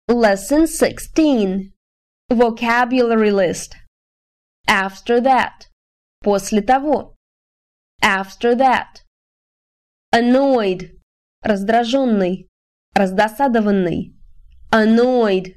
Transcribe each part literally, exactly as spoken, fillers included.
Lesson sixteen. Vocabulary list. After that. После того. After that. Annoyed. Раздраженный. Раздосадованный. Annoyed.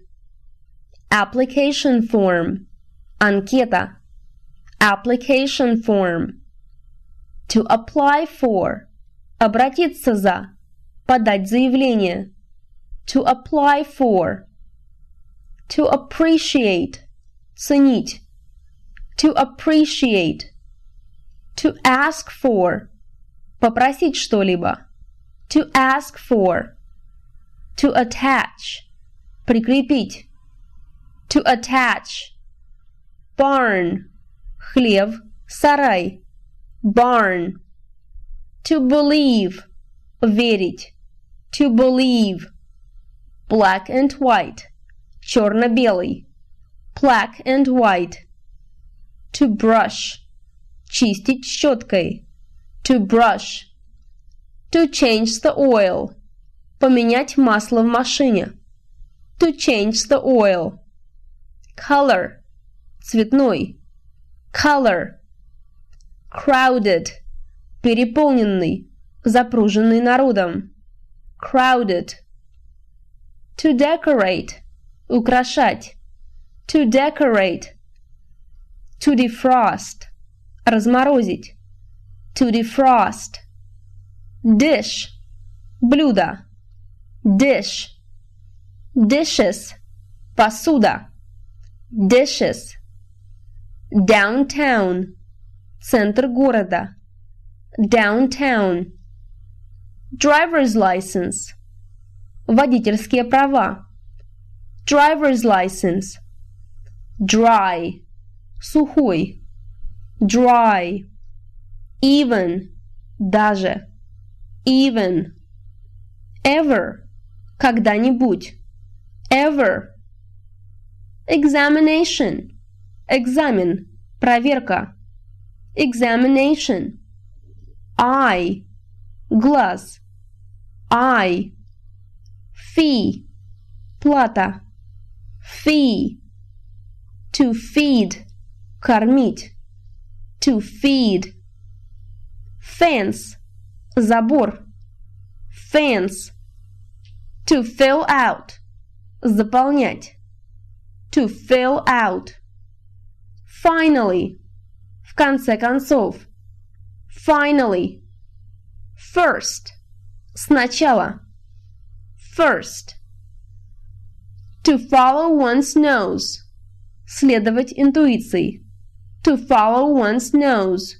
Application form. Анкета. Application form. To apply for. Обратиться за. Подать заявление. To apply for. To appreciate. Ценить. To appreciate. To ask for. Попросить что-либо. To ask for. To attach. Прикрепить. To attach. Barn. Хлев, сарай. Barn. To believe. Верить. To believe. Black and white. Черно-белый. Black and white. To brush. Чистить щеткой. To brush. To change the oil. Поменять масло в машине. To change the oil. Color. Цветной. Color. Crowded. Переполненный. Запруженный народом. Crowded. To decorate. Украшать. To decorate. To defrost. Разморозить. To defrost. Dish. Блюдо. Dish. Dishes. Посуда. Dishes. Downtown. Центр города. Downtown. Driver's license. Водительские права. Driver's license. Dry. Сухой. Dry. Even. Даже. Even. Ever. Когда-нибудь. Ever. Examination. Экзамен. Проверка. Examination. Eye. Глаз. Eye. Fee. Плата. Fee. To feed. Кормить. To feed. Fence. Забор. Fence. To fill out. Заполнять. To fill out. Finally. В конце концов. Finally. First. Сначала. First. To follow one's nose. Следовать интуиции. To follow one's nose.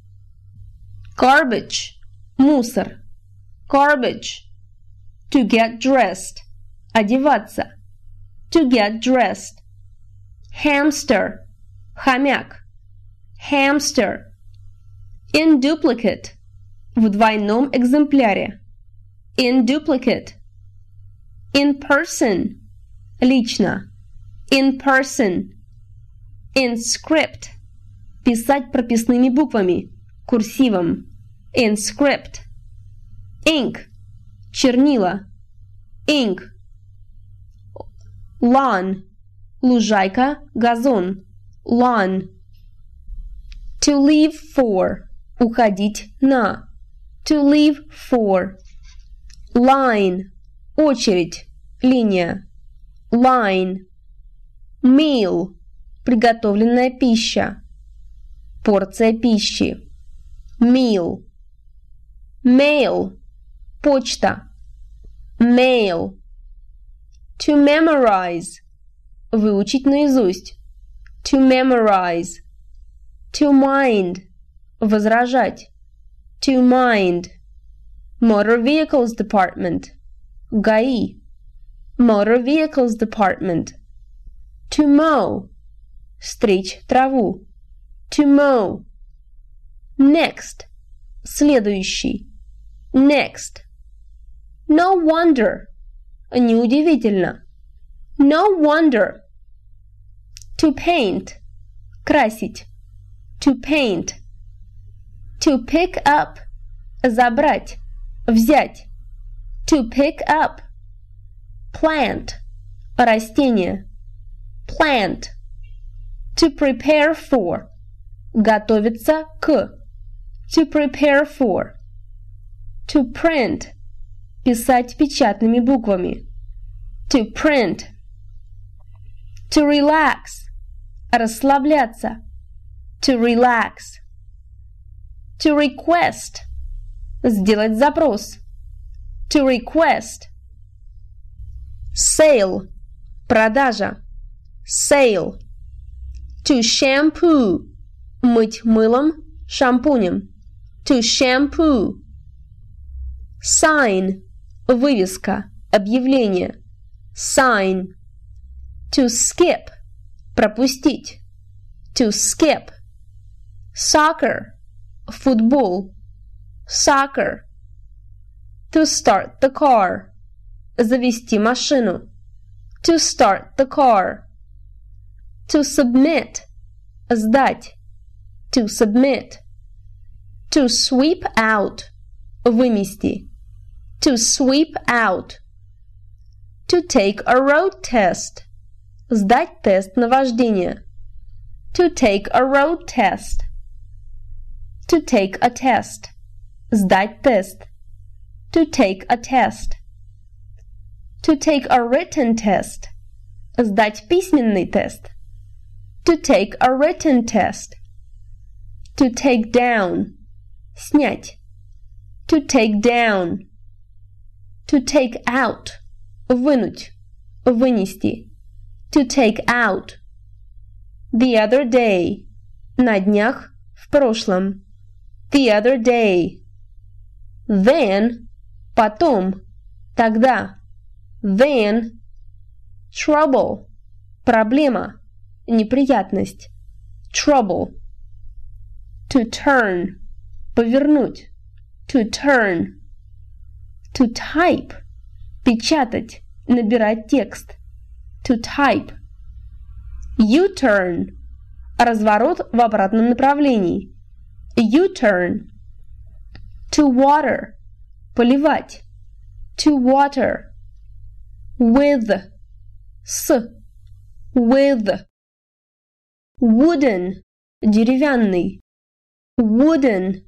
Garbage. Мусор. Garbage. To get dressed. Одеваться. To get dressed. Hamster. Хомяк. Hamster. In duplicate. В двойном экземпляре. In duplicate. In person. Лично. In person. In script. Писать прописными буквами. Курсивом. In script. Ink. Чернила. Ink. Lawn. Лужайка, газон. Lawn. To leave for. Уходить на. To leave for. Line. Очередь. Линия. Line. Meal. Приготовленная пища. Порция пищи. Meal. Mail. Почта. Mail. To memorize. Выучить наизусть. To memorize. To mind. Возражать. To mind. Motor Vehicles Department. ГАИ. Motor Vehicles Department. To mow. Стричь траву. To mow. Next. Следующий. Next. No wonder. Неудивительно. No wonder. To paint. Красить. To paint. To pick up. Забрать. Взять. To pick up. Plant. растение. Plant. To prepare for. Готовиться к. To prepare for. To print. Писать печатными буквами. To print. To relax. Расслабляться. To relax. To request. Сделать запрос. To request. Sale. Продажа. Sale. To shampoo. Мыть мылом, шампунем. To shampoo. Sign. Вывеска, объявление. Sign. To skip. Пропустить. To skip. Soccer. Футбол. Soccer. To start the car. Завести машину. To start the car. To submit. Сдать. To submit. To sweep out. Вымести. To sweep out. To take a road test. Сдать тест на вождение. To take a road test. To take a test. Сдать тест. To take a test. To take a written test. Сдать письменный тест. To take a written test. To take down. Снять. To take down. To take out. Вынуть. Вынести. To take out. The other day. На днях. В прошлом. The other day. Then. Потом. Тогда. Then. Trouble. Проблема. Неприятность. Trouble. To turn. Повернуть. To turn. To type. Печатать. Набирать текст. To type. U-turn. Разворот в обратном направлении. U-turn. To water. Поливать. To water. With. С. With. Wooden. Деревянный. Wooden.